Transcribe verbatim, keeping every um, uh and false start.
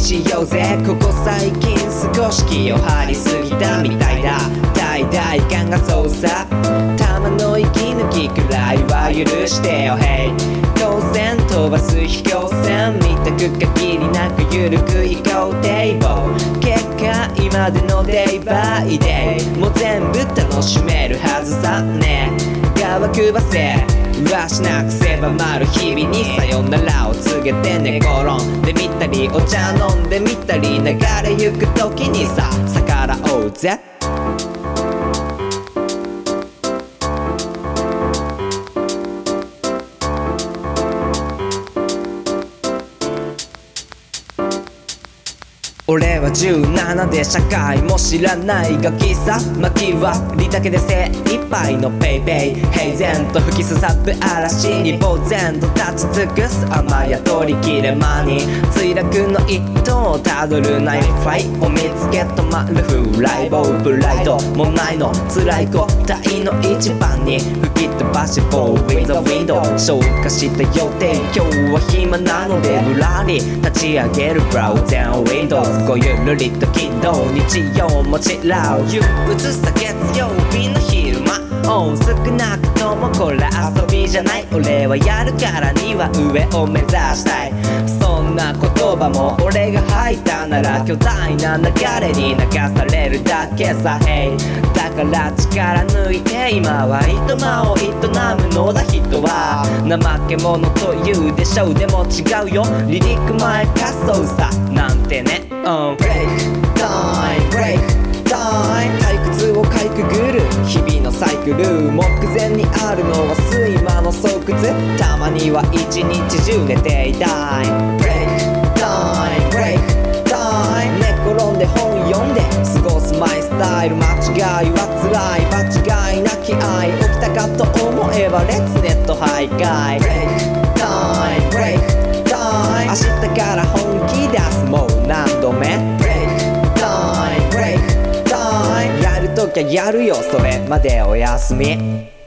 しようぜ。ここ最近少し気を張りすぎたみたいだ。大体感がそうさ、玉の息抜きくらいは許してよ。Hey 光線飛ばす飛行船見たく限りなくゆるく飛行堤防。結果今でのデイバイデイもう全部楽しめるはずさね。側くばせわしなく狭まる日々にさよならを告げて寝転んでみたりお茶飲んでみたり流れゆく時にさ逆らおうぜ。俺はじゅうななで社会も知らないガキさ。薪割りだけで精一杯のペイペイ平然と吹きすさぶ嵐に呆然と立ち尽くす雨や取り切れ間に墜落の一途をたどるナイフファイを見つけ止まるフライボープライドもないの辛い答えの一番に吹き飛ばしボーウィンドウィンド消化した予定今日は暇なのでぶらり立ち上げるブラウザーウィンドウこうゆるりと軌道日曜もちらう憂鬱さ月曜日の昼間少なくともこれ遊びじゃない俺はやるからには上を目指したいそんな言葉も俺が吐いたなら巨大な流れに流されるだけさ Hey だから力抜いて今は営まを営むのだ人は怠け者というでしょうでも違うよ離陸前滑走さなんてね、うん、Break time break time 退屈をかいくぐる日々のサイクル目前にあるのは睡魔の巣窟たまには一日中寝ていたい Break time break time 寝転んで本読んで過ごすマイスタイル間違いは辛い間違いなき愛起きたかと思えばレッツネット徘徊 Break time break time 明日から本気出すもう何度目 Break time break time やるときゃやるよそれまでおやすみ